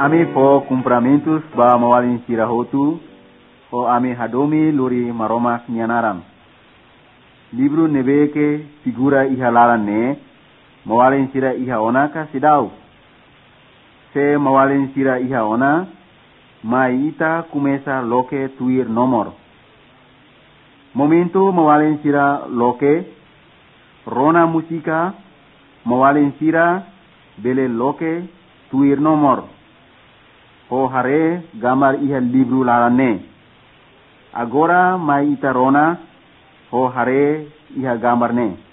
Ami po cumpramentos ba mawalin sirahotu o ami hadomi luri maromak nyanaram. Libro nebeke figura iha lalan ne mawalin sira iha ona ka sidau. Se mawalin sira iha ona mai ita kumesa loke tuir nomor. Momento mawalin sira loke rona musika mawalin sira bele loke tuir nomor. Ho hare gambar iha libro lalane. Agora mai ita rona ho hare iha gambar ne.